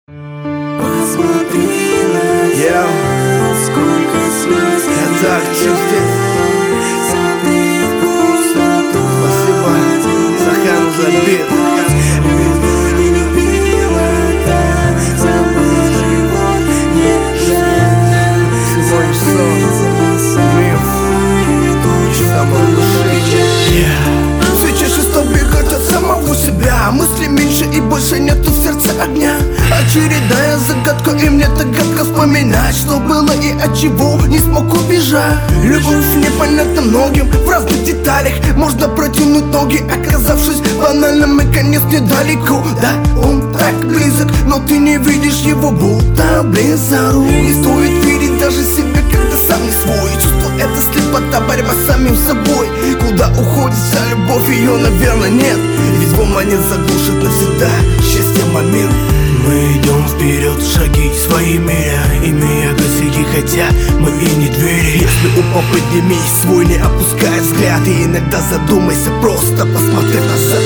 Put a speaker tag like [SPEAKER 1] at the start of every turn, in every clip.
[SPEAKER 1] Посмотри назад, сколько слез не
[SPEAKER 2] так чувствую.
[SPEAKER 1] Смотри в пустоту.
[SPEAKER 2] Спасибо, Захан забит.
[SPEAKER 1] Любила, не любила так, забыл живот, не жаль.
[SPEAKER 2] Сегодня сон, миф, самой души. Все чаще стал бегать от самого себя. Мысли меньше и больше нету в сердце огня. Очередная загадка, и мне так гадко вспоминать, что было и от чего не смог убежать. Любовь непонятна многим, в разных деталях можно протянуть ноги, оказавшись банальным, и конец недалеко. Да, он так близок, но ты не видишь его, будто близорук. Не стоит верить даже себе, когда сам не свой. Чувство — это слепота, борьба с самим собой. Куда уходит вся любовь, ее, наверное, нет. Ведь в омане задушит навсегда счастье момент. Мы идем вперед, шаги свои меря, имея косяки, хотя мы и не двери. Если упал, поднимись свой, не опускай взгляд, и иногда задумайся, просто посмотри назад.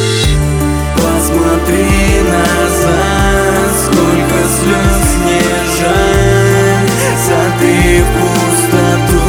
[SPEAKER 1] Посмотри назад, сколько слез не жаль. Смотри в пустоту,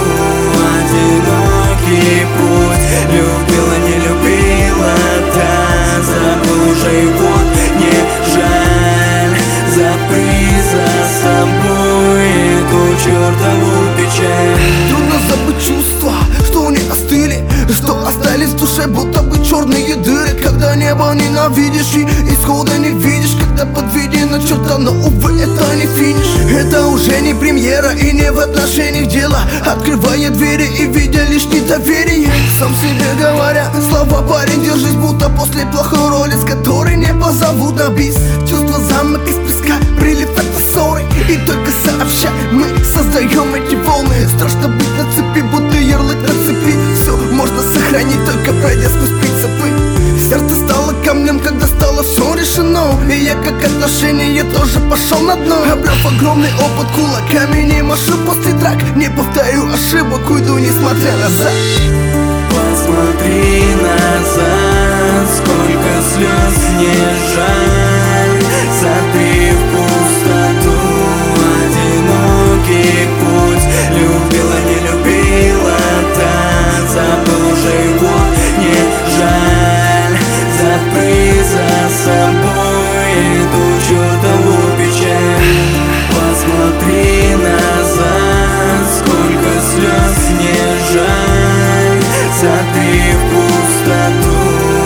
[SPEAKER 1] одинокий путь. Любила, не любила, да, забыл уже и вот не жаль. Запри за собой эту чертову печаль.
[SPEAKER 2] Трудно забыть чувства, что не остыли, что остались в душе, будто бы черные дыры. Когда небо ненавидишь и исхода не видишь, когда подведена черта, но увы, это не финиш. Это уже не премьера и не в отношениях дело, открывая двери и видя лишь недоверие. Сам себе говоря слова: парень, держись, будто после плохой роли, с которой не позовут на бис. Чувство замок из песка, прилив — это ссоры, и только сообща мы создаем эти волны. Страшно быть на цепи, будто ярлык на цепи. Все можно сохранить, только пройдя сквозь принципы. Сердце стало камнем, когда стало все решено, и я, как отношение, тоже пошел на дно. Обрав огромный опыт, кулаками не машу после драк. Не повторю ошибок, уйду, несмотря назад.
[SPEAKER 1] Посмотри назад, сколько слез не жаль. Смотри в пустоту, одинокий путь. Любила, не любила, да, забыл уже и вот не жаль. Запри за собой эту чертову печаль. Посмотри назад, сколько слез не жаль. Смотри в пустоту,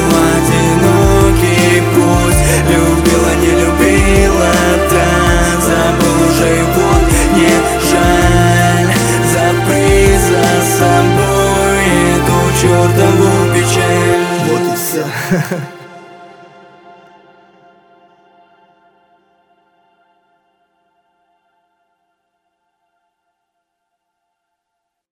[SPEAKER 1] одинокий путь. Любила, не любила, да, забыл уже и вот не жаль. Запри за собой эту чертову печаль.
[SPEAKER 2] Вот и все.